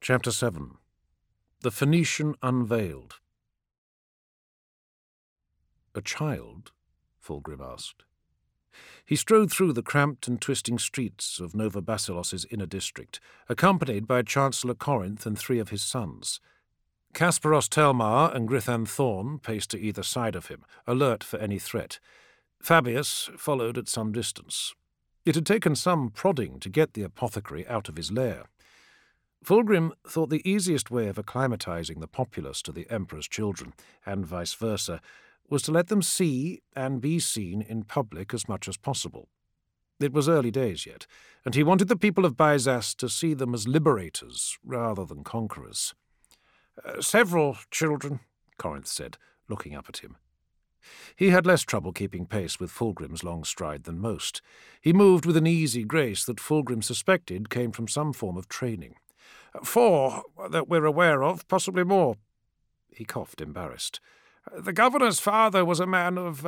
Chapter 7. The Phoenician Unveiled. "A child?" Fulgrim asked. He strode through the cramped and twisting streets of Nova Basilos' inner district, accompanied by Chancellor Corinth and 3 of his sons. Kasparos Telmar and Grithan Thorn paced to either side of him, alert for any threat. Fabius followed at some distance. It had taken some prodding to get the apothecary out of his lair. Fulgrim thought the easiest way of acclimatizing the populace to the Emperor's children, and vice versa, was to let them see and be seen in public as much as possible. It was early days yet, and he wanted the people of Byzas to see them as liberators rather than conquerors. "Several children," Corinth said, looking up at him. He had less trouble keeping pace with Fulgrim's long stride than most. He moved with an easy grace that Fulgrim suspected came from some form of training. 4 that we're aware of, possibly more." He coughed, embarrassed. "The governor's father was a man of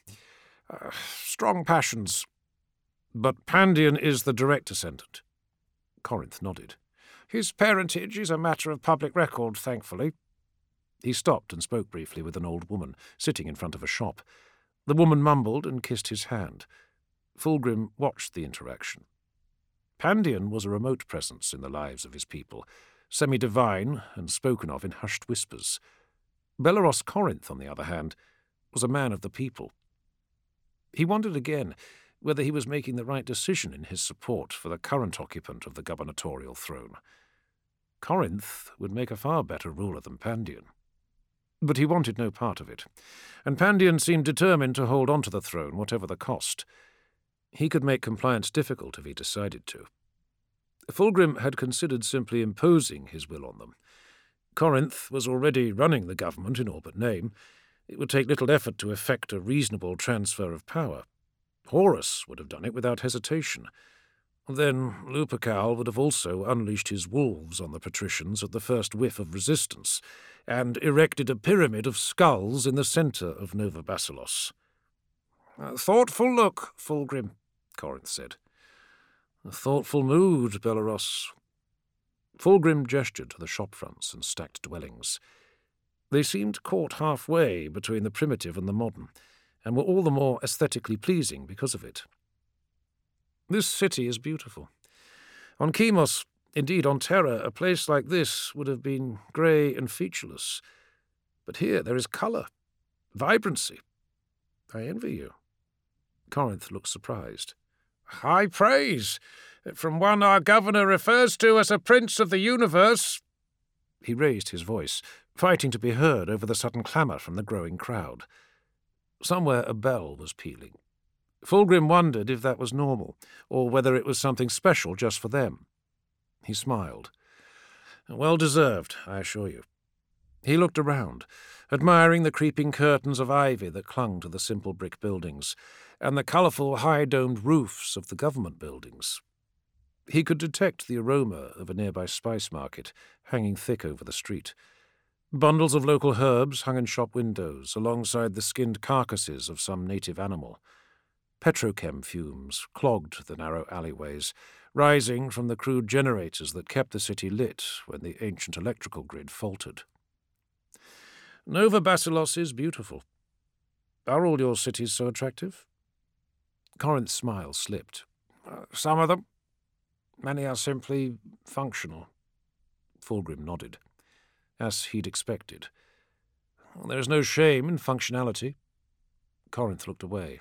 strong passions." "But Pandion is the direct descendant." Corinth nodded. "His parentage is a matter of public record, thankfully." He stopped and spoke briefly with an old woman, sitting in front of a shop. The woman mumbled and kissed his hand. Fulgrim watched the interaction. Pandion was a remote presence in the lives of his people, semi-divine and spoken of in hushed whispers. Belleros Corinth, on the other hand, was a man of the people. He wondered again whether he was making the right decision in his support for the current occupant of the gubernatorial throne. Corinth would make a far better ruler than Pandion. But he wanted no part of it, and Pandion seemed determined to hold on to the throne, whatever the cost. He could make compliance difficult if he decided to. Fulgrim had considered simply imposing his will on them. Corinth was already running the government in all but name. It would take little effort to effect a reasonable transfer of power. Horus would have done it without hesitation. Then Lupercal would have also unleashed his wolves on the patricians at the first whiff of resistance, and erected a pyramid of skulls in the centre of Nova Basilos. "A thoughtful look, Fulgrim," Corinth said. "A thoughtful mood, Belleros." Fulgrim gestured to the shop fronts and stacked dwellings. They seemed caught halfway between the primitive and the modern, and were all the more aesthetically pleasing because of it. "This city is beautiful. On Chemos, indeed on Terra, a place like this would have been grey and featureless. But here there is colour, vibrancy. I envy you." Corinth looked surprised. "High praise, from one our governor refers to as a prince of the universe." He raised his voice, fighting to be heard over the sudden clamour from the growing crowd. Somewhere a bell was pealing. Fulgrim wondered if that was normal, or whether it was something special just for them. He smiled. "Well deserved, I assure you." He looked around, admiring the creeping curtains of ivy that clung to the simple brick buildings, and the colourful high-domed roofs of the government buildings. He could detect the aroma of a nearby spice market hanging thick over the street. Bundles of local herbs hung in shop windows, alongside the skinned carcasses of some native animal. Petrochem fumes clogged the narrow alleyways, rising from the crude generators that kept the city lit when the ancient electrical grid faltered. "Nova Basilos is beautiful. Are all your cities so attractive?" Corinth's smile slipped. "Some of them. Many are simply functional." Fulgrim nodded, as he'd expected. "There is no shame in functionality." Corinth looked away.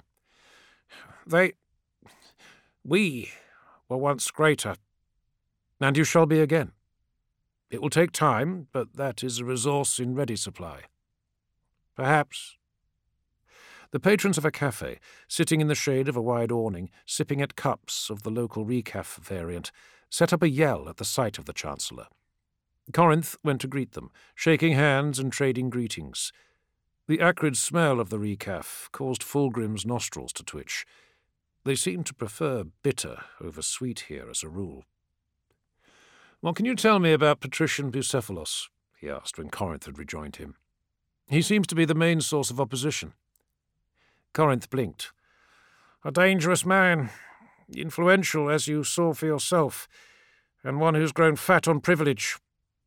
We were once greater, and you shall be again. It will take time, but that is a resource in ready supply." "Perhaps." The patrons of a cafe, sitting in the shade of a wide awning, sipping at cups of the local recaf variant, set up a yell at the sight of the Chancellor. Corinth went to greet them, shaking hands and trading greetings. The acrid smell of the recaf caused Fulgrim's nostrils to twitch. They seemed to prefer bitter over sweet here as a rule. "What can you tell me about Patrician Bucephalos?" he asked when Corinth had rejoined him. "He seems to be the main source of opposition." Corinth blinked. "A dangerous man, influential as you saw for yourself, and one who's grown fat on privilege.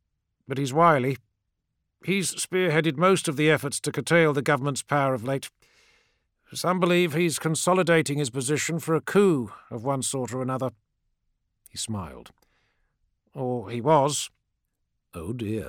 but he's wily. He's spearheaded most of the efforts to curtail the government's power of late. Some believe he's consolidating his position for a coup of one sort or another." He smiled. "Or he was." "Oh dear."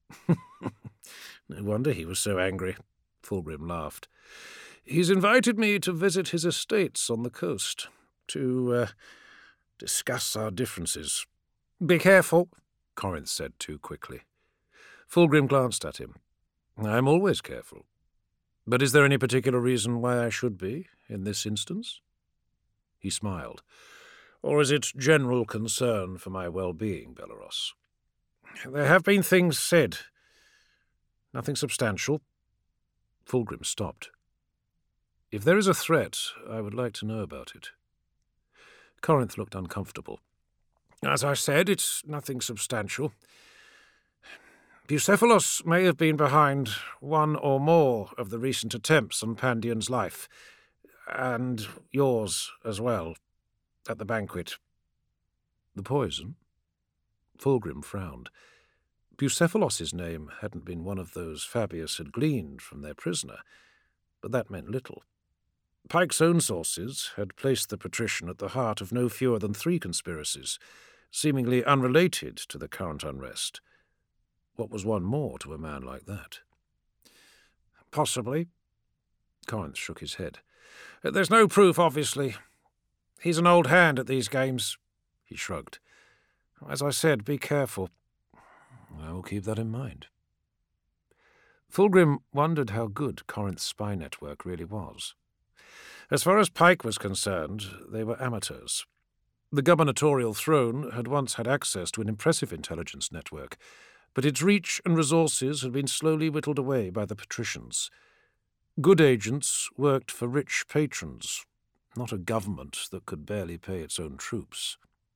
"No wonder he was so angry." Fulgrim laughed. "He's invited me to visit his estates on the coast, to discuss our differences." "Be careful," Corinth said too quickly. Fulgrim glanced at him. "I'm always careful. But is there any particular reason why I should be, in this instance?" He smiled. "Or is it general concern for my well-being, Belleros?" "There have been things said. Nothing substantial." Fulgrim stopped. "If there is a threat, I would like to know about it." Corinth looked uncomfortable. "As I said, it's nothing substantial. Bucephalos may have been behind one or more of the recent attempts on Pandion's life, and yours as well, at the banquet." "The poison?" Fulgrim frowned. Bucephalos's name hadn't been one of those Fabius had gleaned from their prisoner, but that meant little. Pike's own sources had placed the patrician at the heart of no fewer than 3 conspiracies, seemingly unrelated to the current unrest. What was one more to a man like that? "Possibly." Corinth shook his head. "There's no proof, obviously. He's an old hand at these games." He shrugged. "As I said, be careful." "I will keep that in mind." Fulgrim wondered how good Corinth's spy network really was. As far as Pike was concerned, they were amateurs. The gubernatorial throne had once had access to an impressive intelligence network, but its reach and resources had been slowly whittled away by the patricians. Good agents worked for rich patrons, not a government that could barely pay its own troops.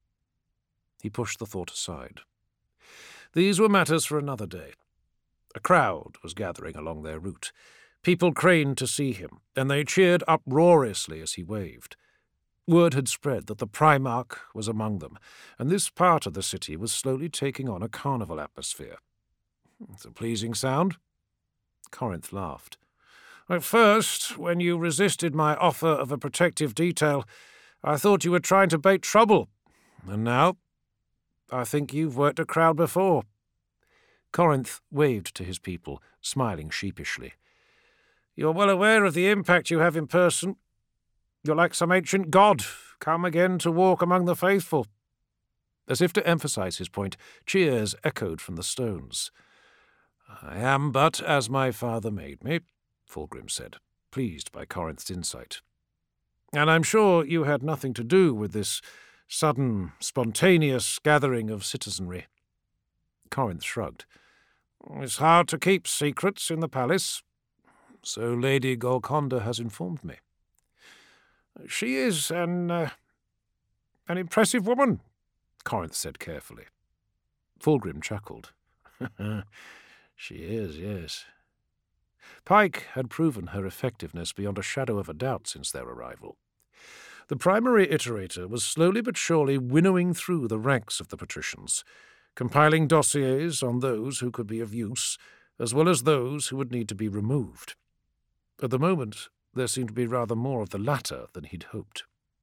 He pushed the thought aside. These were matters for another day. A crowd was gathering along their route. People craned to see him, and they cheered uproariously as he waved. Word had spread that the Primarch was among them, and this part of the city was slowly taking on a carnival atmosphere. "It's a pleasing sound." Corinth laughed. "At first, when you resisted my offer of a protective detail, I thought you were trying to bait trouble. And now, I think you've worked a crowd before." Corinth waved to his people, smiling sheepishly. "You're well aware of the impact you have in person. You're like some ancient god, come again to walk among the faithful." As if to emphasize his point, cheers echoed from the stones. "I am but as my father made me," Fulgrim said, pleased by Corinth's insight. "And I'm sure you had nothing to do with this sudden, spontaneous gathering of citizenry." Corinth shrugged. "It's hard to keep secrets in the palace." "So Lady Golconda has informed me." "She is an impressive woman," Corinth said carefully. Fulgrim chuckled. "She is, yes." Pike had proven her effectiveness beyond a shadow of a doubt since their arrival. The primary iterator was slowly but surely winnowing through the ranks of the patricians, compiling dossiers on those who could be of use, as well as those who would need to be removed. At the moment, there seemed to be rather more of the latter than he'd hoped.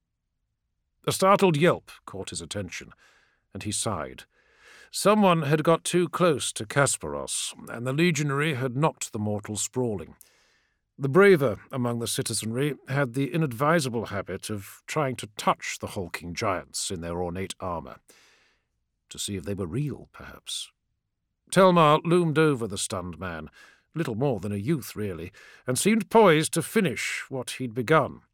A startled yelp caught his attention, and he sighed. Someone had got too close to Kasparos, and the legionary had knocked the mortal sprawling. The braver among the citizenry had the inadvisable habit of trying to touch the hulking giants in their ornate armour, to see if they were real, perhaps. Telmar loomed over the stunned man, little more than a youth, really, and seemed poised to finish what he'd begun.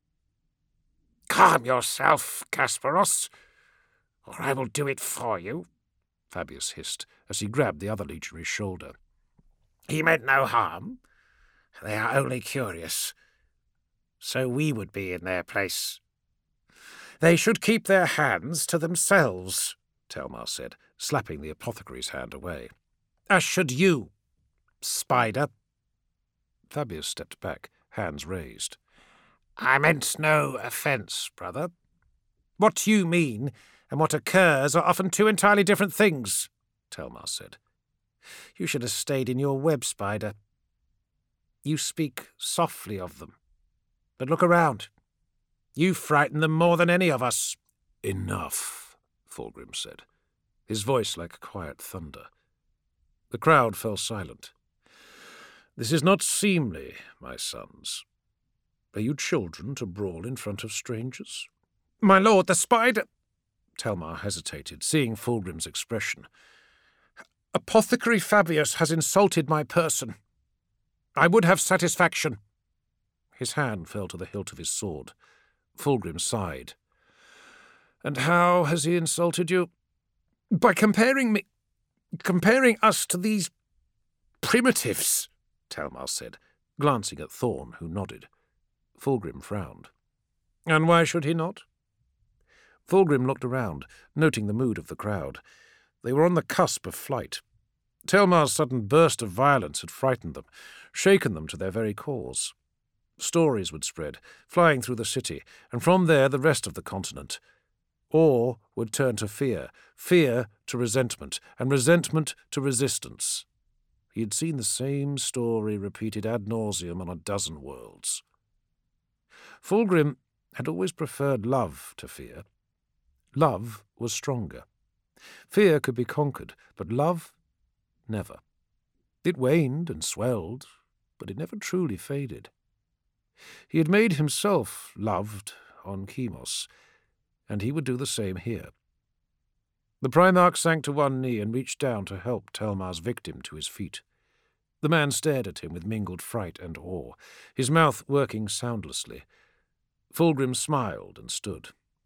"Calm yourself, Kasparos, or I will do it for you," Fabius hissed, as he grabbed the other legionary's shoulder. "He meant no harm. They are only curious. So we would be in their place." "They should keep their hands to themselves," Telmar said, slapping the apothecary's hand away. "As should you, spider." Fabius stepped back, hands raised. "I meant no offence, brother." "What you mean and what occurs are often 2 entirely different things," Telmar said. You should have stayed in your web, Spider. You speak softly of them. But look around. You frighten them more than any of us. Enough, Fulgrim said, his voice like quiet thunder. The crowd fell silent. This is not seemly, my sons. Are you children to brawl in front of strangers? My lord, the spider— Telmar hesitated, seeing Fulgrim's expression. Apothecary Fabius has insulted my person. I would have satisfaction. His hand fell to the hilt of his sword. Fulgrim sighed. And how has he insulted you? By comparing us to these primitives, Telmar said, glancing at Thorn, who nodded. Fulgrim frowned. And why should he not? Fulgrim looked around, noting the mood of the crowd. They were on the cusp of flight. Telmar's sudden burst of violence had frightened them, shaken them to their very cores. Stories would spread, flying through the city, and from there the rest of the continent. Awe would turn to fear, fear to resentment, and resentment to resistance. He had seen the same story repeated ad nauseum on a dozen worlds. Fulgrim had always preferred love to fear. Love was stronger. Fear could be conquered, but love, never. It waned and swelled, but it never truly faded. He had made himself loved on Chemos, and he would do the same here. The Primarch sank to one knee and reached down to help Telmar's victim to his feet. The man stared at him with mingled fright and awe, his mouth working soundlessly. Fulgrim smiled and stood.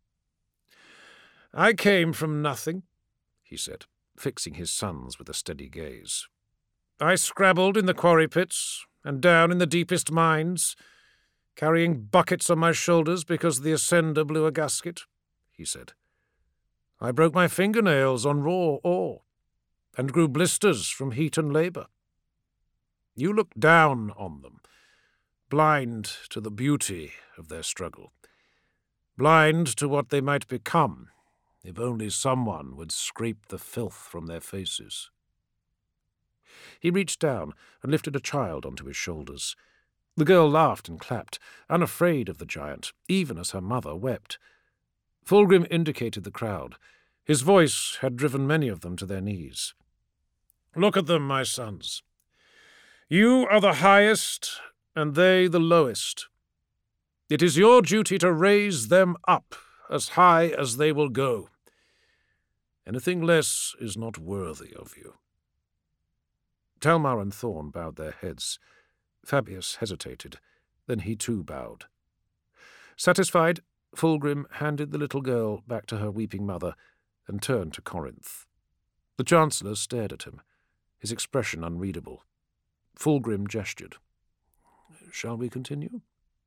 I came from nothing, he said, fixing his sons with a steady gaze. I scrabbled in the quarry pits and down in the deepest mines, carrying buckets on my shoulders because the Ascender blew a gasket, he said. I broke my fingernails on raw ore and grew blisters from heat and labour. You looked down on them, blind to the beauty of their struggle, blind to what they might become if only someone would scrape the filth from their faces. He reached down and lifted a child onto his shoulders. The girl laughed and clapped, unafraid of the giant, even as her mother wept. Fulgrim indicated the crowd. His voice had driven many of them to their knees. Look at them, my sons. You are the highest, and they the lowest. It is your duty to raise them up as high as they will go. Anything less is not worthy of you. Telmar and Thorn bowed their heads. Fabius hesitated. Then he too bowed. Satisfied, Fulgrim handed the little girl back to her weeping mother and turned to Corinth. The Chancellor stared at him, his expression unreadable. Fulgrim gestured. Shall we continue?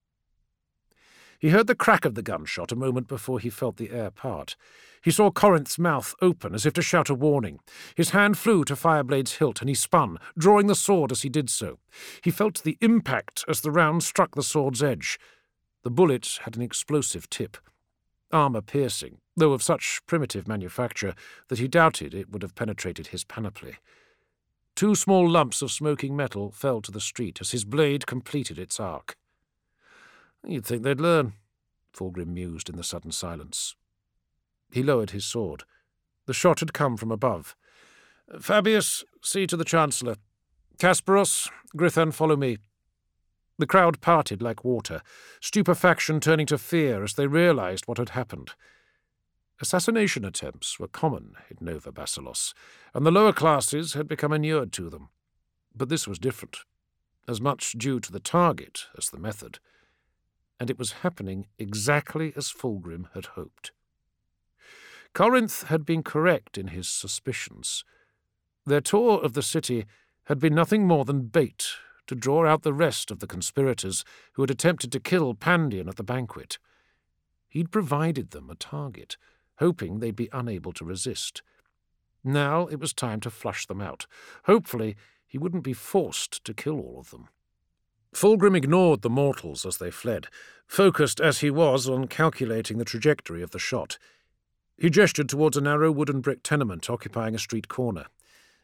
He heard the crack of the gunshot a moment before he felt the air part. He saw Corinth's mouth open as if to shout a warning. His hand flew to Fireblade's hilt, and he spun, drawing the sword as he did so. He felt the impact as the round struck the sword's edge. The bullet had an explosive tip, armour-piercing, though of such primitive manufacture that he doubted it would have penetrated his panoply. 2 small lumps of smoking metal fell to the street as his blade completed its arc. You'd think they'd learn, Fulgrim mused in the sudden silence. He lowered his sword. The shot had come from above. Fabius, see to the Chancellor. Kasparos, Grithan, follow me. The crowd parted like water, stupefaction turning to fear as they realized what had happened. Assassination attempts were common in Nova Basilos, and the lower classes had become inured to them. But this was different, as much due to the target as the method. And it was happening exactly as Fulgrim had hoped. Corinth had been correct in his suspicions. Their tour of the city had been nothing more than bait to draw out the rest of the conspirators who had attempted to kill Pandion at the banquet. He'd provided them a target, hoping they'd be unable to resist. Now it was time to flush them out. Hopefully he wouldn't be forced to kill all of them. Fulgrim ignored the mortals as they fled, focused as he was on calculating the trajectory of the shot. He gestured towards a narrow wooden brick tenement occupying a street corner.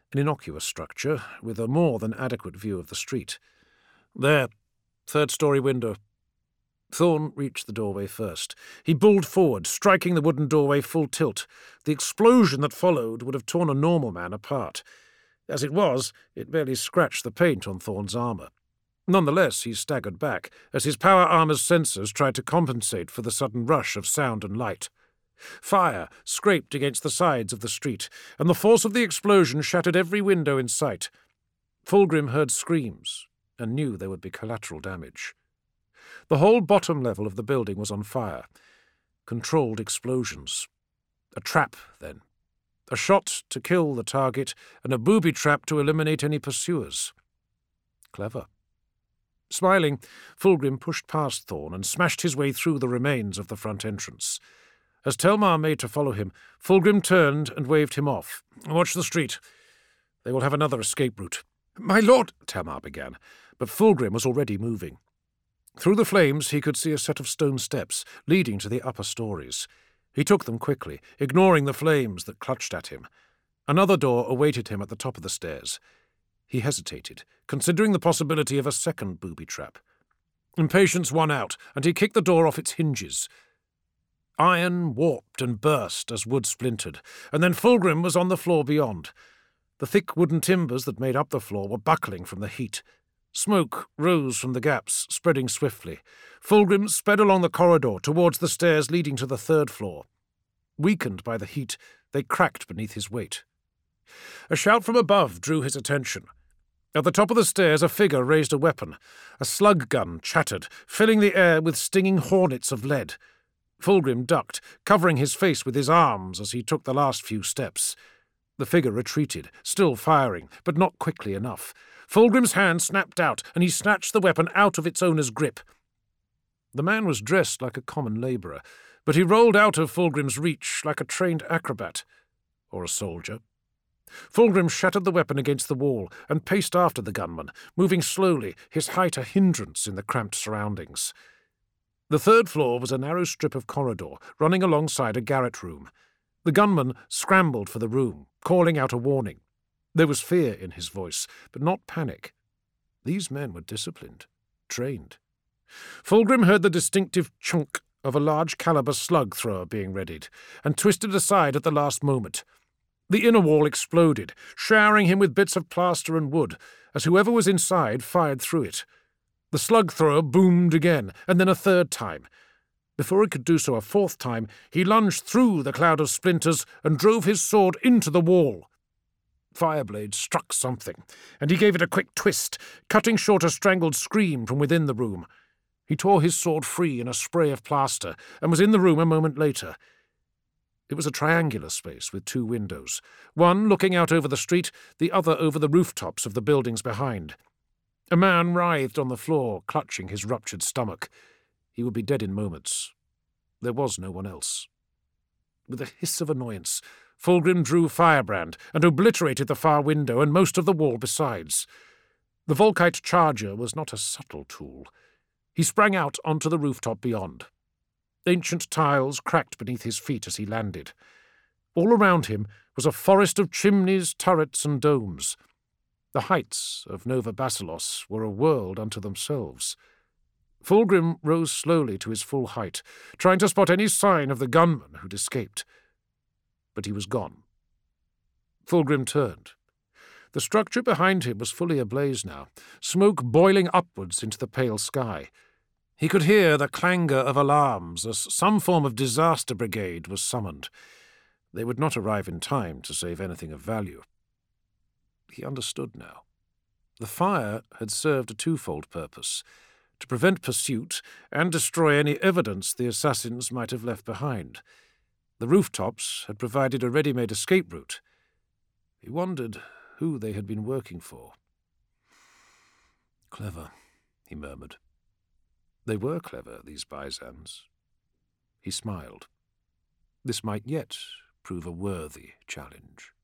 An innocuous structure with a more than adequate view of the street. There, third-story window. Thorne reached the doorway first. He bulled forward, striking the wooden doorway full tilt. The explosion that followed would have torn a normal man apart. As it was, it barely scratched the paint on Thorne's armour. Nonetheless, he staggered back, as his power armour's sensors tried to compensate for the sudden rush of sound and light. Fire scraped against the sides of the street, and the force of the explosion shattered every window in sight. Fulgrim heard screams, and knew there would be collateral damage. The whole bottom level of the building was on fire. Controlled explosions. A trap, then. A shot to kill the target, and a booby trap to eliminate any pursuers. Clever. Smiling, Fulgrim pushed past Thorne and smashed his way through the remains of the front entrance. As Telmar made to follow him, Fulgrim turned and waved him off. "Watch the street. They will have another escape route." "My lord," Telmar began, but Fulgrim was already moving. Through the flames he could see a set of stone steps leading to the upper stories. He took them quickly, ignoring the flames that clutched at him. Another door awaited him at the top of the stairs. He hesitated, considering the possibility of a second booby trap. Impatience won out, and he kicked the door off its hinges. Iron warped and burst as wood splintered, and then Fulgrim was on the floor beyond. The thick wooden timbers that made up the floor were buckling from the heat. Smoke rose from the gaps, spreading swiftly. Fulgrim sped along the corridor towards the stairs leading to the third floor. Weakened by the heat, they cracked beneath his weight. A shout from above drew his attention. At the top of the stairs, a figure raised a weapon. A slug gun chattered, filling the air with stinging hornets of lead. Fulgrim ducked, covering his face with his arms as he took the last few steps. The figure retreated, still firing, but not quickly enough. Fulgrim's hand snapped out, and he snatched the weapon out of its owner's grip. The man was dressed like a common labourer, but he rolled out of Fulgrim's reach like a trained acrobat. Or a soldier. Fulgrim shattered the weapon against the wall and paced after the gunman, moving slowly, his height a hindrance in the cramped surroundings. The third floor was a narrow strip of corridor running alongside a garret room. The gunman scrambled for the room, calling out a warning. There was fear in his voice, but not panic. These men were disciplined, trained. Fulgrim heard the distinctive chunk of a large-caliber slug-thrower being readied, and twisted aside at the last moment. The inner wall exploded, showering him with bits of plaster and wood, as whoever was inside fired through it. The slug-thrower boomed again, and then a third time. Before he could do so a fourth time, he lunged through the cloud of splinters and drove his sword into the wall. Fireblade struck something, and he gave it a quick twist, cutting short a strangled scream from within the room. He tore his sword free in a spray of plaster, and was in the room a moment later. It was a triangular space with two windows, one looking out over the street, the other over the rooftops of the buildings behind. A man writhed on the floor, clutching his ruptured stomach. He would be dead in moments. There was no one else. With a hiss of annoyance, Fulgrim drew Firebrand and obliterated the far window and most of the wall besides. The Volkite charger was not a subtle tool. He sprang out onto the rooftop beyond. Ancient tiles cracked beneath his feet as he landed. All around him was a forest of chimneys, turrets, and domes. The heights of Nova Basilos were a world unto themselves. Fulgrim rose slowly to his full height, trying to spot any sign of the gunman who'd escaped. But he was gone. Fulgrim turned. The structure behind him was fully ablaze now, smoke boiling upwards into the pale sky. He could hear the clangour of alarms as some form of disaster brigade was summoned. They would not arrive in time to save anything of value. He understood now. The fire had served a twofold purpose, to prevent pursuit and destroy any evidence the assassins might have left behind. The rooftops had provided a ready-made escape route. He wondered who they had been working for. "Clever," he murmured. They were clever, these Byzants. He smiled. This might yet prove a worthy challenge.